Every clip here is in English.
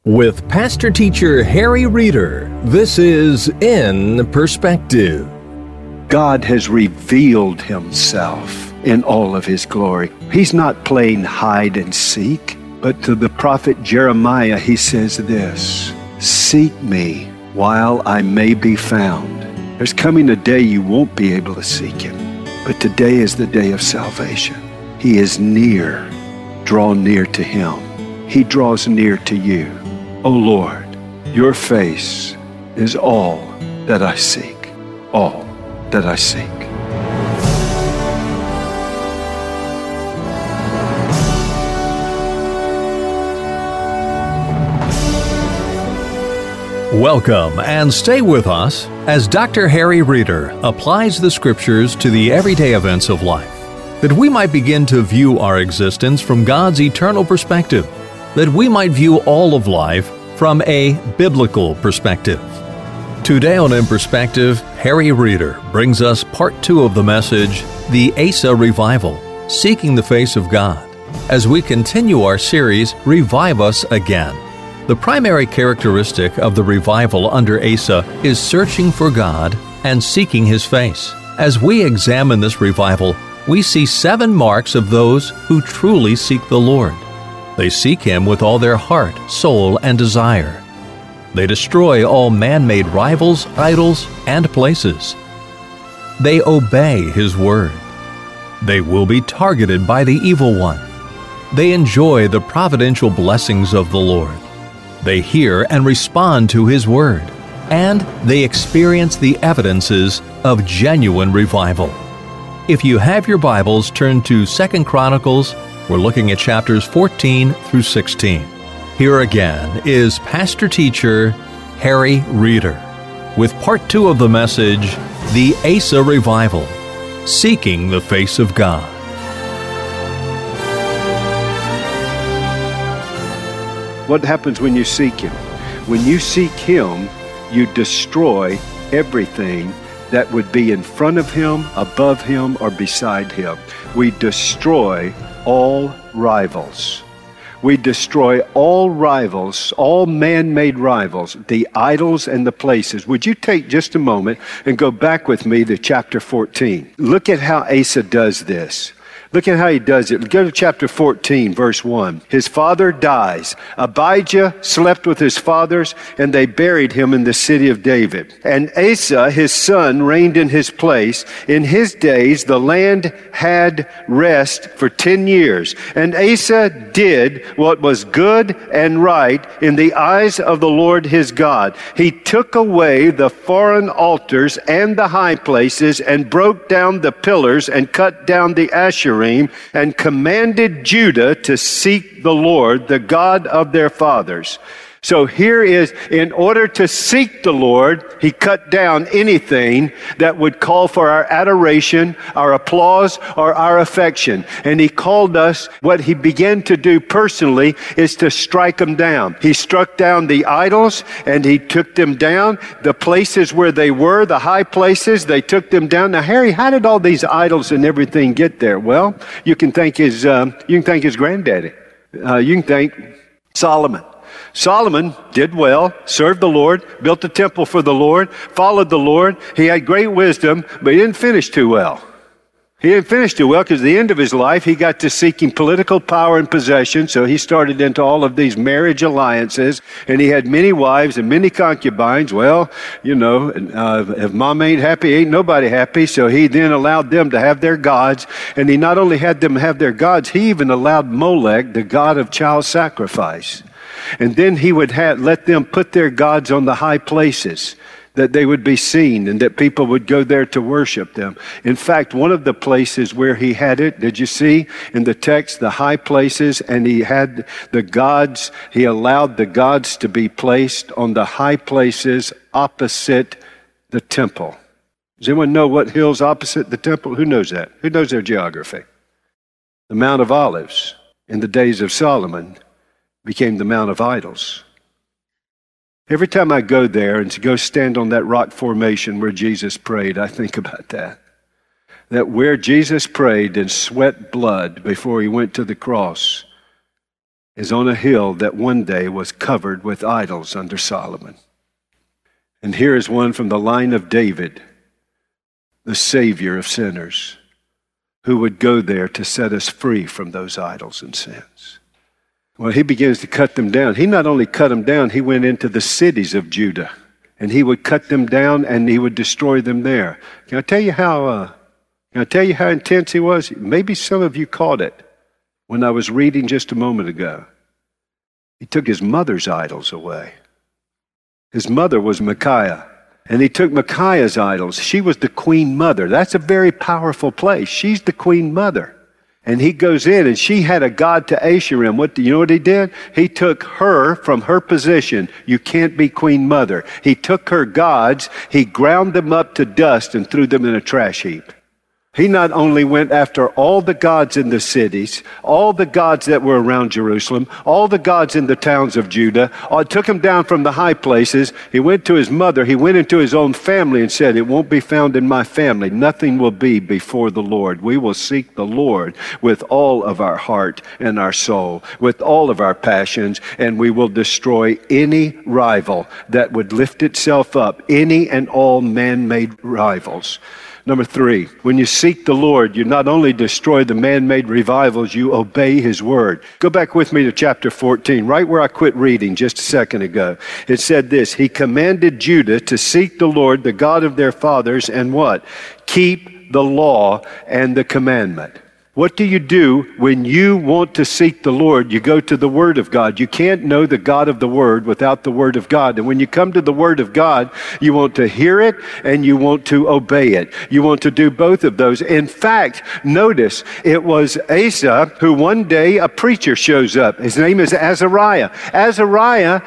With Pastor Teacher Harry Reeder, this is In Perspective. God has revealed himself in all of his glory. He's not playing hide and seek, but to the prophet Jeremiah, he says this, "Seek me while I may be found." There's coming a day you won't be able to seek him, but today is the day of salvation. He is near. Draw near to him. He draws near to you. O Lord, your face is all that I seek, all that I seek. Welcome and stay with us as Dr. Harry Reeder applies the scriptures to the everyday events of life, that we might begin to view our existence from God's eternal perspective, that we might view all of life from a biblical perspective. Today on In Perspective, Harry Reeder brings us part 2 of the message, The Asa Revival, Seeking the Face of God, as we continue our series, Revive Us Again. The primary characteristic of the revival under Asa is searching for God and seeking His face. As we examine this revival, we see 7 marks of those who truly seek the Lord. They seek Him with all their heart, soul, and desire. They destroy all man-made rivals, idols, and places. They obey His word. They will be targeted by the evil one. They enjoy the providential blessings of the Lord. They hear and respond to His word. And they experience the evidences of genuine revival. If you have your Bibles, turn to 2 Chronicles. We're looking at chapters 14 through 16. Here again is Pastor Teacher Harry Reeder with part 2 of the message, The Asa Revival, Seeking the Face of God. What happens when you seek him? When you seek him, you destroy everything that would be in front of him, above him, or beside him. We destroy all rivals. We destroy all rivals, all man-made rivals, the idols and the places. Would you take just a moment and go back with me to chapter 14? Look at how Asa does this. Look at how he does it. Go to chapter 14, verse 1. His father dies. Abijah slept with his fathers, and they buried him in the city of David. And Asa, his son, reigned in his place. In his days, the land had rest for 10 years. And Asa did what was good and right in the eyes of the Lord his God. He took away the foreign altars and the high places, and broke down the pillars, and cut down the Asherim, and commanded Judah to seek the Lord, the God of their fathers. So here is, in order to seek the Lord, he cut down anything that would call for our adoration, our applause, or our affection. And he called us, what he began to do personally is to strike them down. He struck down the idols, and he took them down. The places where they were, the high places, they took them down. Now, Harry, how did all these idols and everything get there? Well, you can thank his granddaddy. You can thank Solomon. Solomon did well, served the Lord, built a temple for the Lord, followed the Lord. He had great wisdom, but he didn't finish too well. He didn't finish too well because at the end of his life, he got to seeking political power and possession, so he started into all of these marriage alliances, and he had many wives and many concubines. Well, if mom ain't happy, ain't nobody happy, so he then allowed them to have their gods, and he not only had them have their gods, he even allowed Molech, the god of child sacrifice. And then he would let them put their gods on the high places, that they would be seen and that people would go there to worship them. In fact, one of the places where he had it, did you see in the text, the high places, and he had the gods, he allowed the gods to be placed on the high places opposite the temple. Does anyone know what hill's opposite the temple? Who knows that? Who knows their geography? The Mount of Olives in the days of Solomon became the Mount of Idols. Every time I go there and to go stand on that rock formation where Jesus prayed, I think about that. That where Jesus prayed and sweat blood before he went to the cross is on a hill that one day was covered with idols under Solomon. And here is one from the line of David, the Savior of sinners, who would go there to set us free from those idols and sins. Well, he begins to cut them down. He not only cut them down, he went into the cities of Judah, and he would cut them down and he would destroy them there. Can I tell you how intense he was? Maybe some of you caught it when I was reading just a moment ago. He took his mother's idols away. His mother was Micaiah, and he took Micaiah's idols. She was the queen mother. That's a very powerful place. She's the queen mother. And he goes in, and she had a god to Asherim. You know what he did? He took her from her position. You can't be queen mother. He took her gods, he ground them up to dust and threw them in a trash heap. He not only went after all the gods in the cities, all the gods that were around Jerusalem, all the gods in the towns of Judah, took him down from the high places. He went to his mother. He went into his own family and said, "It won't be found in my family. Nothing will be before the Lord. We will seek the Lord with all of our heart and our soul, with all of our passions, and we will destroy any rival that would lift itself up, any and all man-made rivals." Number 3, when you seek the Lord, you not only destroy the man-made revivals, you obey his word. Go back with me to chapter 14, right where I quit reading just a second ago. It said this: he commanded Judah to seek the Lord, the God of their fathers, and what? Keep the law and the commandment. What do you do when you want to seek the Lord? You go to the Word of God. You can't know the God of the Word without the Word of God. And when you come to the Word of God, you want to hear it and you want to obey it. You want to do both of those. In fact, notice, it was Asa who one day a preacher shows up. His name is Azariah. Azariah,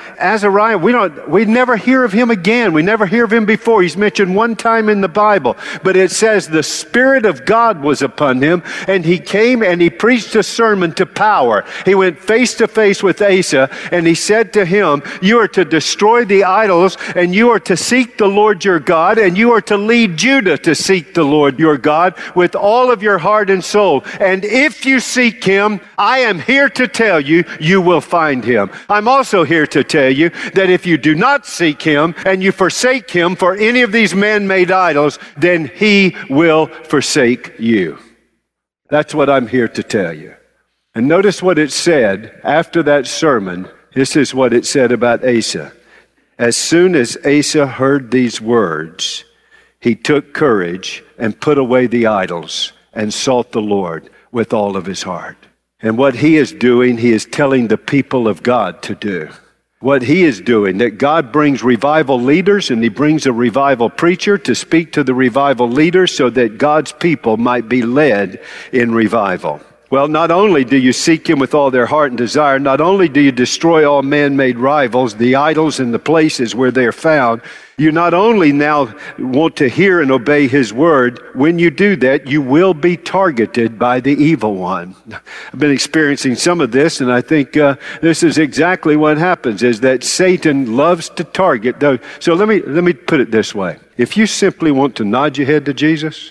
we never hear of him again. We never hear of him before. He's mentioned one time in the Bible. But it says the Spirit of God was upon him, and he came and he preached a sermon to power. He went face to face with Asa, and he said to him, "You are to destroy the idols, and you are to seek the Lord your God, and you are to lead Judah to seek the Lord your God with all of your heart and soul. And if you seek him, I am here to tell you, you will find him. I'm also here to tell you that if you do not seek him and you forsake him for any of these man-made idols, then he will forsake you." That's what I'm here to tell you. And notice what it said after that sermon. This is what it said about Asa. As soon as Asa heard these words, he took courage and put away the idols and sought the Lord with all of his heart. And what he is doing, he is telling the people of God to do. What he is doing, that God brings revival leaders, and he brings a revival preacher to speak to the revival leaders so that God's people might be led in revival. Well, not only do you seek him with all their heart and desire, not only do you destroy all man-made rivals, the idols and the places where they're found, you not only now want to hear and obey his word. When you do that, you will be targeted by the evil one. I've been experiencing some of this, and I think this is exactly what happens, is that Satan loves to target those. So let me put it this way. If you simply want to nod your head to Jesus,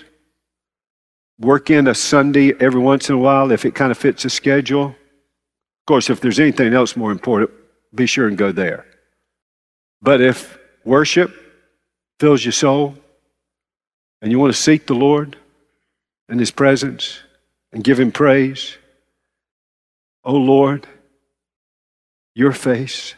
work in a Sunday every once in a while if it kind of fits a schedule. Of course, if there's anything else more important, be sure and go there. But if worship fills your soul and you want to seek the Lord and his presence and give him praise, oh Lord, your face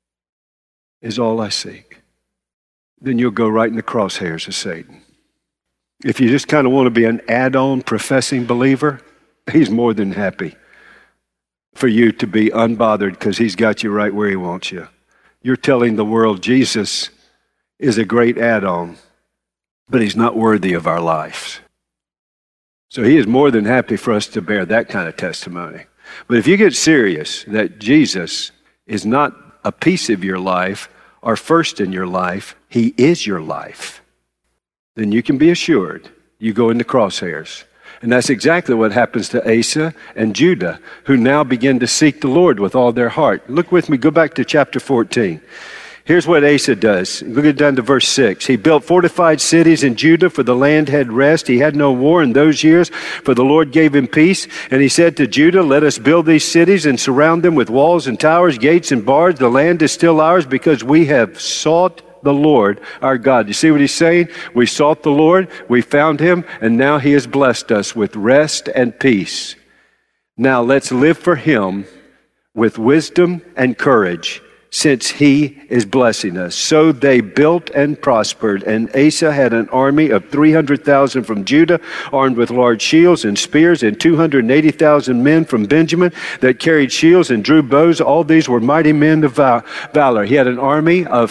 is all I seek, then you'll go right in the crosshairs of Satan. If you just kind of want to be an add-on professing believer, he's more than happy for you to be unbothered because he's got you right where he wants you. You're telling the world Jesus is a great add-on, but he's not worthy of our lives. So he is more than happy for us to bear that kind of testimony. But if you get serious that Jesus is not a piece of your life or first in your life, he is your life, then you can be assured you go into crosshairs. And that's exactly what happens to Asa and Judah, who now begin to seek the Lord with all their heart. Look with me, go back to chapter 14. Here's what Asa does. Look at down to verse 6. He built fortified cities in Judah, for the land had rest. He had no war in those years, for the Lord gave him peace. And he said to Judah, let us build these cities and surround them with walls and towers, gates and bars. The land is still ours because we have sought the Lord our God. You see what he's saying? We sought the Lord, we found him, and now he has blessed us with rest and peace. Now let's live for him with wisdom and courage, since he is blessing us. So they built and prospered, and Asa had an army of 300,000 from Judah, armed with large shields and spears, and 280,000 men from Benjamin that carried shields and drew bows. All these were mighty men of valor. He had an army of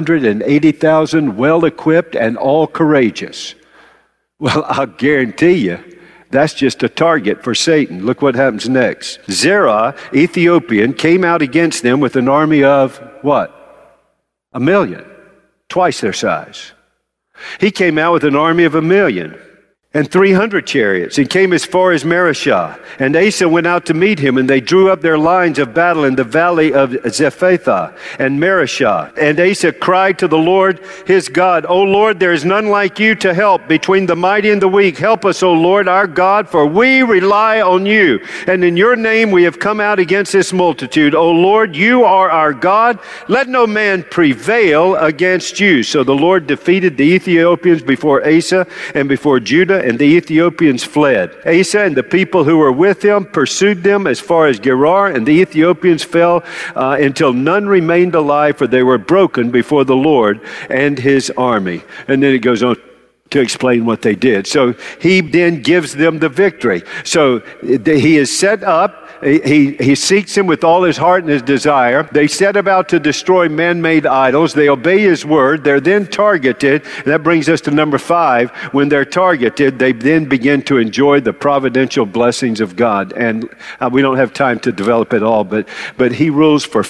580,000, well-equipped and all courageous. Well, I'll guarantee you, that's just a target for Satan. Look what happens next. Zerah, Ethiopian, came out against them with an army of what? 1 million. Twice their size. He came out with an army of 1 million and 300 chariots, and came as far as Mareshah. And Asa went out to meet him, and they drew up their lines of battle in the valley of Zephathah and Mareshah. And Asa cried to the Lord his God, O Lord, there is none like you to help between the mighty and the weak. Help us, O Lord our God, for we rely on you. And in your name we have come out against this multitude. O Lord, you are our God. Let no man prevail against you. So the Lord defeated the Ethiopians before Asa and before Judah, and the Ethiopians fled. Asa and the people who were with him pursued them as far as Gerar, and the Ethiopians fell until none remained alive, for they were broken before the Lord and his army. And then it goes on to explain what they did. So he then gives them the victory. So he is set up. He seeks him with all his heart and his desire. They set about to destroy man-made idols. They obey his word. They're then targeted. And that brings us to number 5. When they're targeted, they then begin to enjoy the providential blessings of God. And we don't have time to develop it all, but he rules for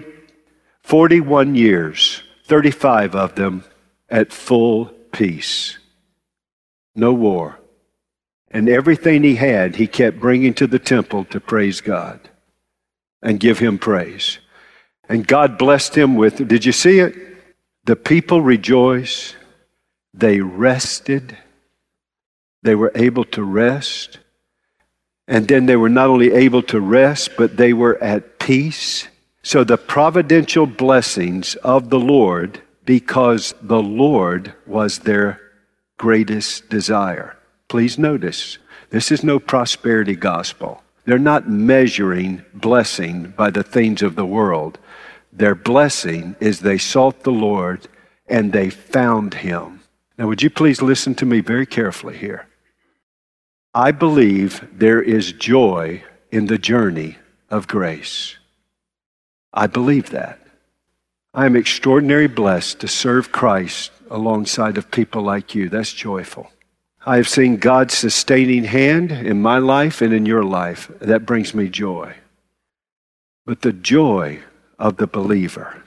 41 years, 35 of them at full peace. No war. And everything he had, he kept bringing to the temple to praise God and give him praise. And God blessed him with, did you see it? The people rejoiced. They rested. They were able to rest. And then they were not only able to rest, but they were at peace. So the providential blessings of the Lord, because the Lord was their greatest desire. Please notice, this is no prosperity gospel. They're not measuring blessing by the things of the world. Their blessing is they sought the Lord and they found him. Now, would you please listen to me very carefully here? I believe there is joy in the journey of grace. I believe that. I am extraordinarily blessed to serve Christ alongside of people like you. That's joyful. I have seen God's sustaining hand in my life and in your life. That brings me joy. But the joy of the believer,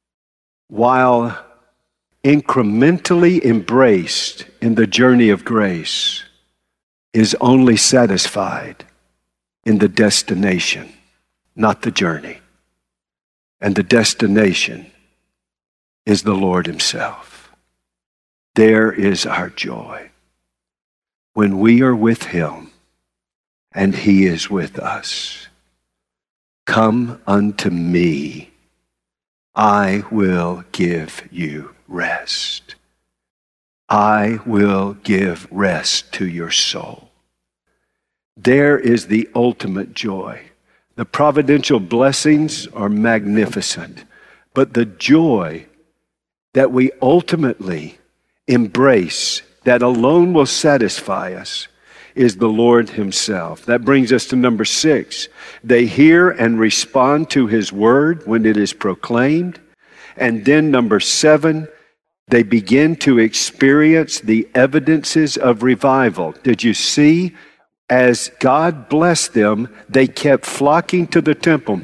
while incrementally embraced in the journey of grace, is only satisfied in the destination, not the journey. And the destination is the Lord himself. There is our joy. When we are with him and he is with us. Come unto me, I will give you rest. I will give rest to your soul. There is the ultimate joy. The providential blessings are magnificent, but the joy that we ultimately embrace, that alone will satisfy us, is the Lord himself. That brings us to number 6. They hear and respond to his word when it is proclaimed. And then number 7, they begin to experience the evidences of revival. Did you see? As God blessed them, they kept flocking to the temple.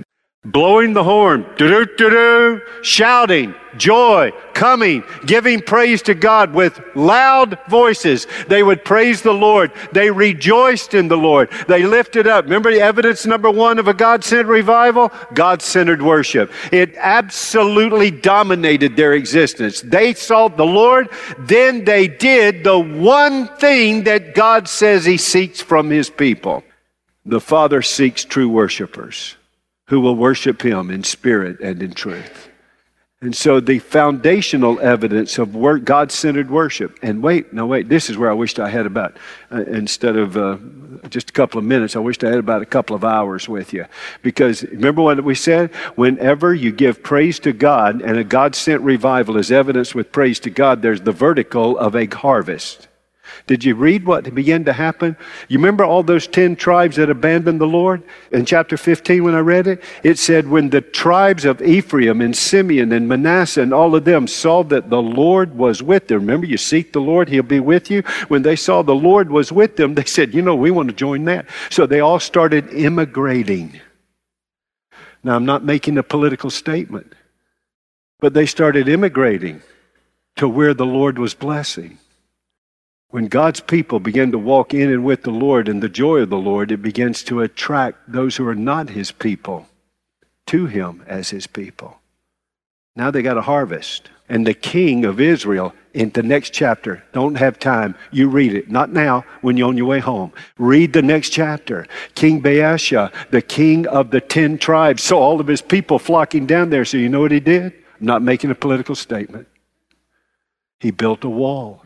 blowing the horn, do-do-do-do, shouting, joy, coming, giving praise to God with loud voices. They would praise the Lord. They rejoiced in the Lord. They lifted up. Remember the evidence number one of a God-centered revival? God-centered worship. It absolutely dominated their existence. They sought the Lord, then they did the one thing that God says He seeks from His people. The Father seeks true worshipers who will worship Him in spirit and in truth. And so the foundational evidence of God-centered worship, and wait, this is where I wished I had about, instead of just a couple of minutes, I wished I had about a couple of hours with you. Because remember what we said? Whenever you give praise to God, and a God-sent revival is evidence with praise to God, there's the vertical of a harvest. Did you read what began to happen? You remember all those 10 tribes that abandoned the Lord? In chapter 15 when I read it, it said when the tribes of Ephraim and Simeon and Manasseh and all of them saw that the Lord was with them. Remember, you seek the Lord, He'll be with you. When they saw the Lord was with them, they said, we want to join that. So they all started immigrating. Now, I'm not making a political statement, but they started immigrating to where the Lord was blessing. When God's people begin to walk in and with the Lord and the joy of the Lord, it begins to attract those who are not His people to Him as His people. Now they got a harvest. And the king of Israel, in the next chapter, don't have time, you read it. Not now, when you're on your way home. Read the next chapter. King Baasha, the king of the 10 tribes, saw all of his people flocking down there. So you know what he did? I'm not making a political statement. He built a wall.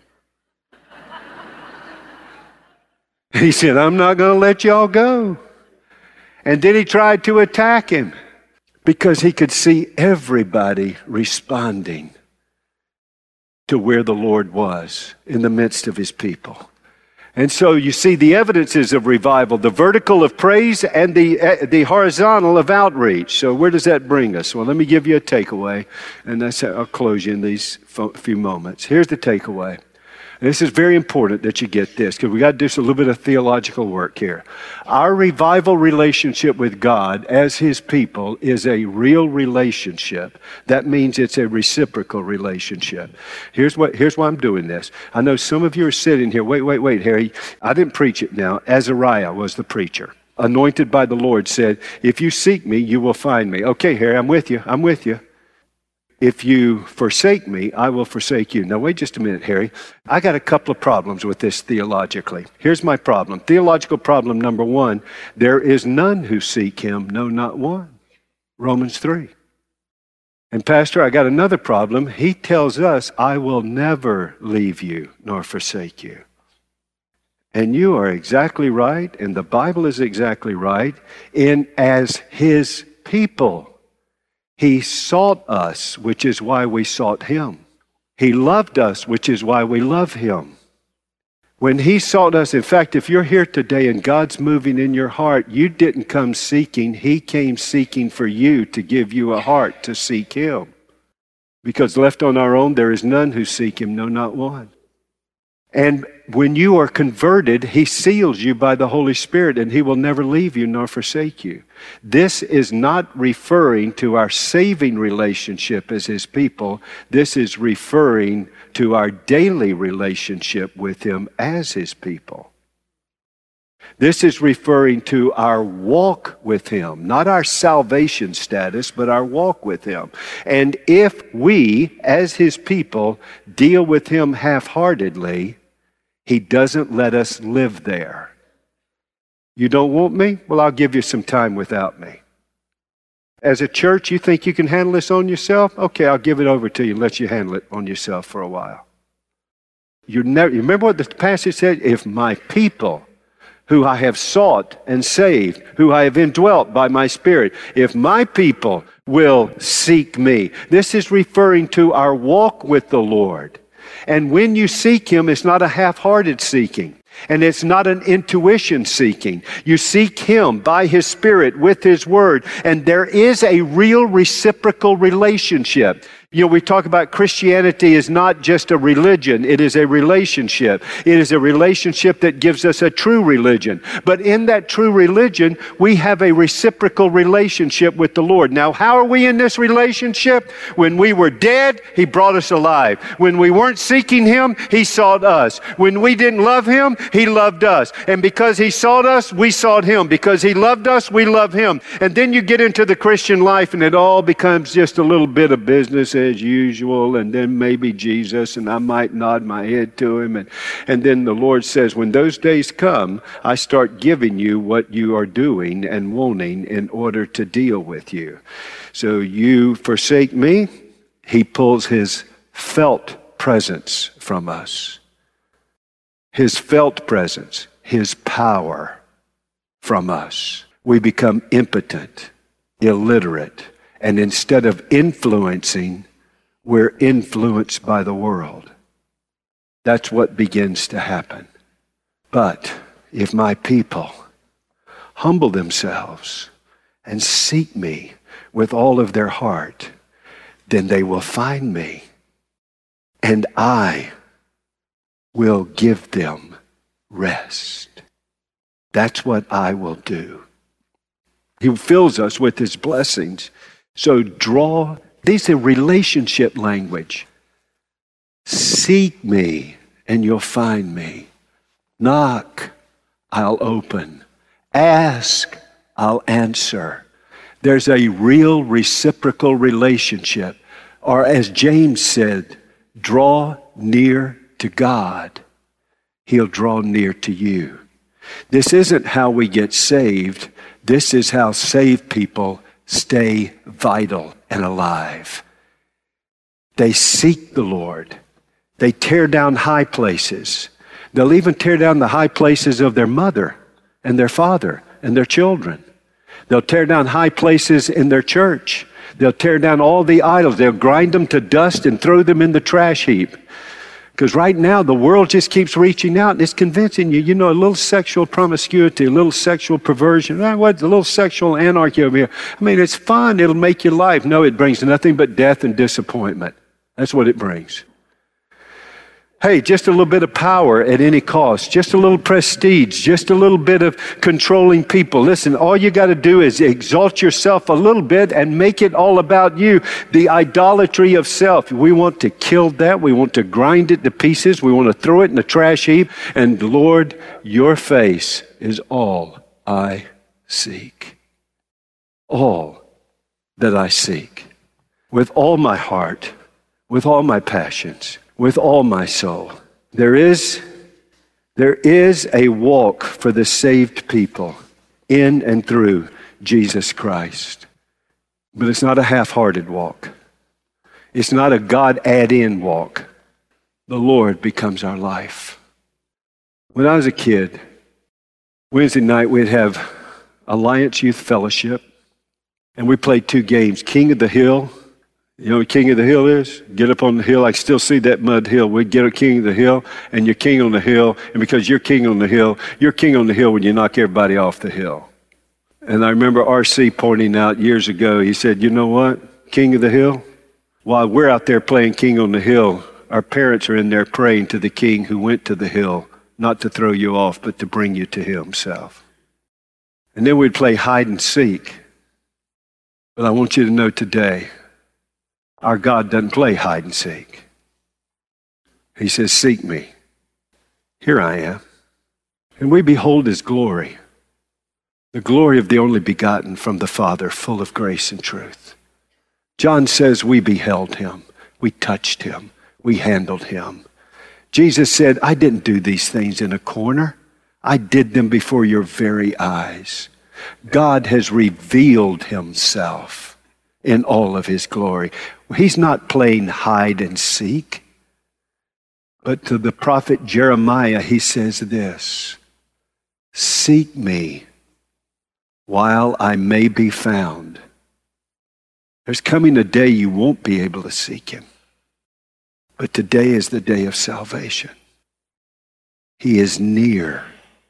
He said, I'm not going to let y'all go. And then he tried to attack him because he could see everybody responding to where the Lord was in the midst of His people. And so you see the evidences of revival, the vertical of praise and the horizontal of outreach. So where does that bring us? Well, let me give you a takeaway, and I'll close you in these few moments. Here's the takeaway. This is very important that you get this, because we got to do a little bit of theological work here. Our revival relationship with God as His people is a real relationship. That means it's a reciprocal relationship. Here's why I'm doing this. I know some of you are sitting here. Wait, Harry. I didn't preach it now. Azariah was the preacher. Anointed by the Lord said, if you seek me, you will find me. Okay, Harry, I'm with you. If you forsake me, I will forsake you. Now, wait just a minute, Harry. I got a couple of problems with this theologically. Here's my problem. Theological problem number one, there is none who seek Him, no, not one. Romans 3. And Pastor, I got another problem. He tells us, I will never leave you nor forsake you. And you are exactly right, and the Bible is exactly right, in as His people. He sought us, which is why we sought Him. He loved us, which is why we love Him. When He sought us, in fact, if you're here today and God's moving in your heart, you didn't come seeking. He came seeking for you to give you a heart to seek Him. Because left on our own, there is none who seek Him, no, not one. And when you are converted, He seals you by the Holy Spirit, and He will never leave you nor forsake you. This is not referring to our saving relationship as His people. This is referring to our daily relationship with Him as His people. This is referring to our walk with Him, not our salvation status, but our walk with Him. And if we, as His people, deal with Him half-heartedly, He doesn't let us live there. You don't want me? Well, I'll give you some time without me. As a church, you think you can handle this on yourself? Okay, I'll give it over to you and let you handle it on yourself for a while. You remember what the passage said? If my people, who I have sought and saved, who I have indwelt by my Spirit, if my people will seek me. This is referring to our walk with the Lord. And when you seek Him, it's not a half-hearted seeking. And it's not an intuition seeking. You seek Him by His Spirit with His Word. And there is a real reciprocal relationship. You know, we talk about Christianity is not just a religion, it is a relationship. It is a relationship that gives us a true religion. But in that true religion, we have a reciprocal relationship with the Lord. Now, how are we in this relationship? When we were dead, He brought us alive. When we weren't seeking Him, He sought us. When we didn't love Him, He loved us. And because He sought us, we sought Him. Because He loved us, we love Him. And then you get into the Christian life and it all becomes just a little bit of business as usual, and then maybe Jesus, and I might nod my head to Him, and then the Lord says, when those days come, I start giving you what you are doing and wanting in order to deal with you. So you forsake me, He pulls His felt presence from us. His felt presence, His power from us. We become impotent, illiterate, and instead of influencing, we're influenced by the world. That's what begins to happen. But if my people humble themselves and seek me with all of their heart, then they will find me, and I will give them rest. That's what I will do. He fills us with His blessings. So these are relationship language. Seek me and you'll find me. Knock, I'll open. Ask, I'll answer. There's a real reciprocal relationship. Or as James said, draw near to God. He'll draw near to you. This isn't how we get saved. This is how saved people stay vital and alive. They seek the Lord. They tear down high places. They'll even tear down the high places of their mother and their father and their children. They'll tear down high places in their church. They'll tear down all the idols. They'll grind them to dust and throw them in the trash heap. Because right now, the world just keeps reaching out and it's convincing you, a little sexual promiscuity, a little sexual perversion, a little sexual anarchy over here. I mean, it's fun. It'll make your life. No, it brings nothing but death and disappointment. That's what it brings. Hey, just a little bit of power at any cost, just a little prestige, just a little bit of controlling people. Listen, all you got to do is exalt yourself a little bit and make it all about you. The idolatry of self. We want to kill that. We want to grind it to pieces. We want to throw it in the trash heap. And Lord, your face is all I seek. All that I seek. With all my heart, with all my passions, with all my soul. There is a walk for the saved people in and through Jesus Christ. But it's not a half-hearted walk. It's not a God add-in walk. The Lord becomes our life. When I was a kid, Wednesday night we'd have Alliance Youth Fellowship, and we played 2 games, King of the Hill. You know what King of the Hill is? Get up on the hill. I still see that mud hill. We'd get a king of the hill, and you're king on the hill. And because you're king on the hill when you knock everybody off the hill. And I remember R.C. pointing out years ago, he said, you know what? King of the hill? While we're out there playing king on the hill, our parents are in there praying to the king who went to the hill, not to throw you off, but to bring you to himself. And then we'd play hide and seek. But I want you to know today, our God doesn't play hide and seek. He says, seek me. Here I am. And we behold His glory. The glory of the only begotten from the Father, full of grace and truth. John says we beheld Him. We touched Him. We handled Him. Jesus said, I didn't do these things in a corner. I did them before your very eyes. God has revealed Himself in all of His glory. He's not playing hide and seek. But to the prophet Jeremiah, He says this, seek me while I may be found. There's coming a day you won't be able to seek Him. But today is the day of salvation. He is near.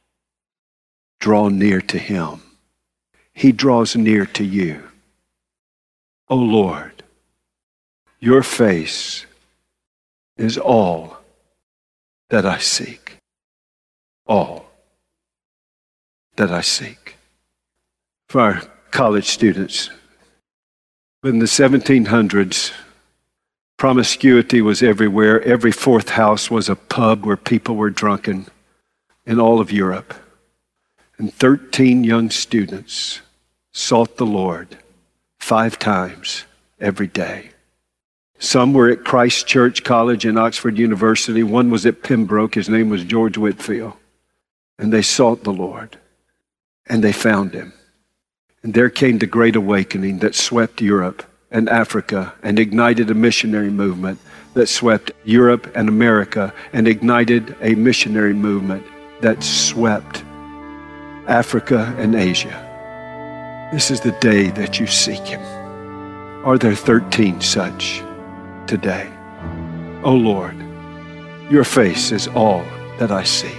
Draw near to Him. He draws near to you. O Lord, Your face is all that I seek. All that I seek. For our college students, in the 1700s, promiscuity was everywhere. Every fourth house was a pub where people were drunken in all of Europe. And 13 young students sought the Lord 5 times every day. Some were at Christ Church College and Oxford University. One was at Pembroke. His name was George Whitefield. And they sought the Lord. And they found him. And there came the Great Awakening that swept Europe and Africa and ignited a missionary movement that swept Europe and America and ignited a missionary movement that swept Africa and Asia. This is the day that you seek him. Are there 13 such today? Oh Lord, your face is all that I seek.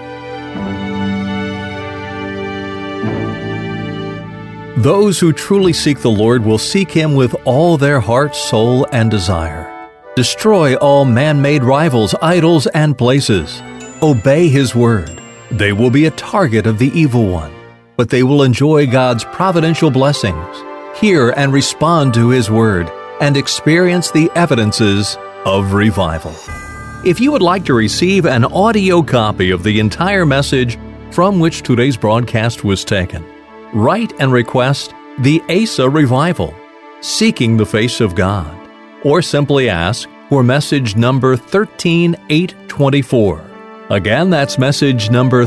Those who truly seek the Lord will seek him with all their heart, soul, and desire. Destroy all man-made rivals, idols, and places. Obey his word. They will be a target of the evil one, but they will enjoy God's providential blessings, hear and respond to his word, and experience the evidences of revival. If you would like to receive an audio copy of the entire message from which today's broadcast was taken, write and request the Asa Revival, Seeking the Face of God, or simply ask for message number 13824. Again, that's message number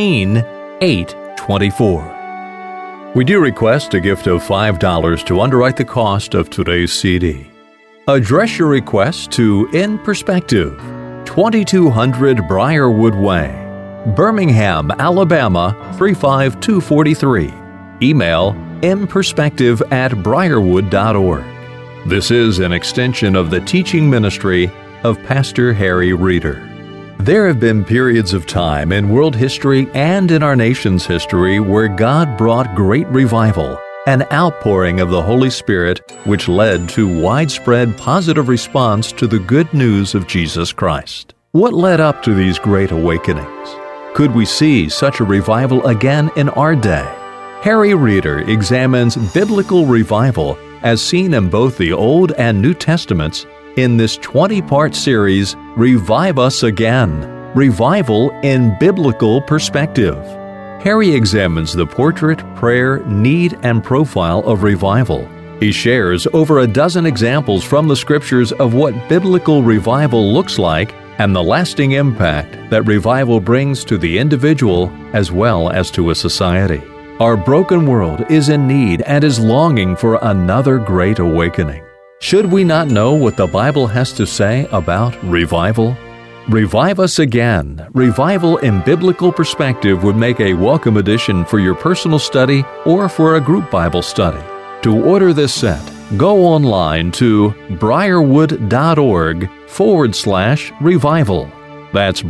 13824. We do request a gift of $5 to underwrite the cost of today's CD. Address your request to In Perspective, 2200 Briarwood Way, Birmingham, Alabama 35243. Email inperspective@briarwood.org. This is an extension of the teaching ministry of Pastor Harry Reeder. There have been periods of time in world history and in our nation's history where God brought great revival, an outpouring of the Holy Spirit which led to widespread positive response to the good news of Jesus Christ. What led up to these great awakenings? Could we see such a revival again in our day? Harry Reeder examines biblical revival as seen in both the Old and New Testaments in this 20-part series, Revive Us Again, Revival in Biblical Perspective. Harry examines the portrait, prayer, need, and profile of revival. He shares over a dozen examples from the Scriptures of what biblical revival looks like and the lasting impact that revival brings to the individual as well as to a society. Our broken world is in need and is longing for another great awakening. Should we not know what the Bible has to say about revival? Revive Us Again, Revival in Biblical Perspective would make a welcome addition for your personal study or for a group Bible study. To order this set, go online to briarwood.org/revival. That's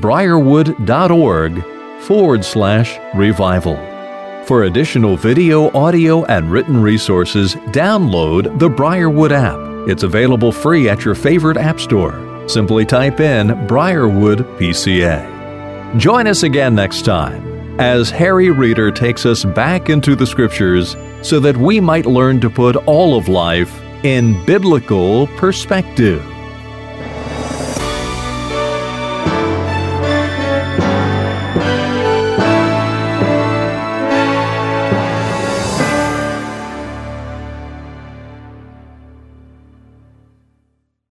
briarwood.org/revival. For additional video, audio, and written resources, download the Briarwood app. It's available free at your favorite app store. Simply type in Briarwood PCA. Join us again next time as Harry Reeder takes us back into the Scriptures so that we might learn to put all of life in biblical perspective.